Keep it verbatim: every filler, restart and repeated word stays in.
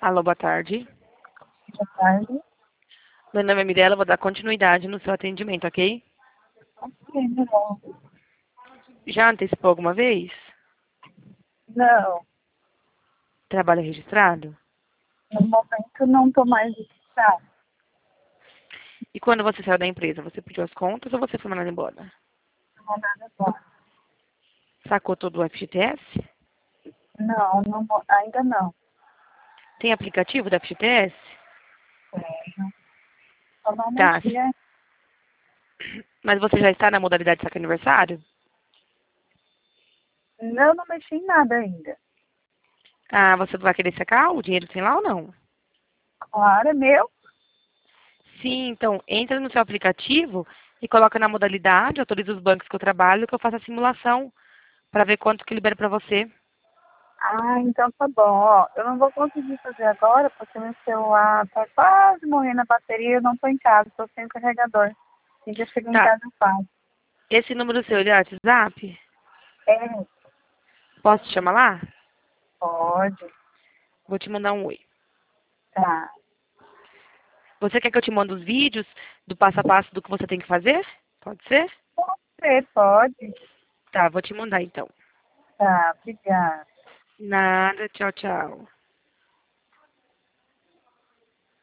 Alô, boa tarde. Boa tarde. Meu nome é Mirella, vou dar continuidade no seu atendimento, ok? Ok, não. Já antecipou alguma vez? Não, Trabalho registrado? no momento não estou mais registrada. E quando você saiu da empresa, você pediu as contas ou você foi mandado embora? Não nada agora. Sacou todo o F G T S? Não, não, mo- ainda não. Tem aplicativo da F G T S? Tenho. Eu não Tá. mexi, é? Mas você já está na modalidade saque aniversário? Não, não mexi em nada ainda. Ah, você vai querer sacar o dinheiro sem lá ou não? Claro, é meu. Sim, então entra no seu aplicativo e coloca na modalidade, autoriza os bancos que eu trabalho, que eu faço a simulação para ver quanto que libera para você. Ah, então tá bom. Ó, eu não vou conseguir fazer agora porque meu celular tá quase morrendo a bateria e eu não tô em casa, tô sem o carregador. Assim que eu chego em Tá. casa eu faço. Esse número seu ele é WhatsApp? É, Posso te chamar lá? pode. Vou te mandar um oi. Tá. Você quer que eu te mande os vídeos do passo a passo do que você tem que fazer? Pode ser? Pode ser, pode. Tá, vou te mandar então. Tá, obrigada. Nada, tchau, tchau.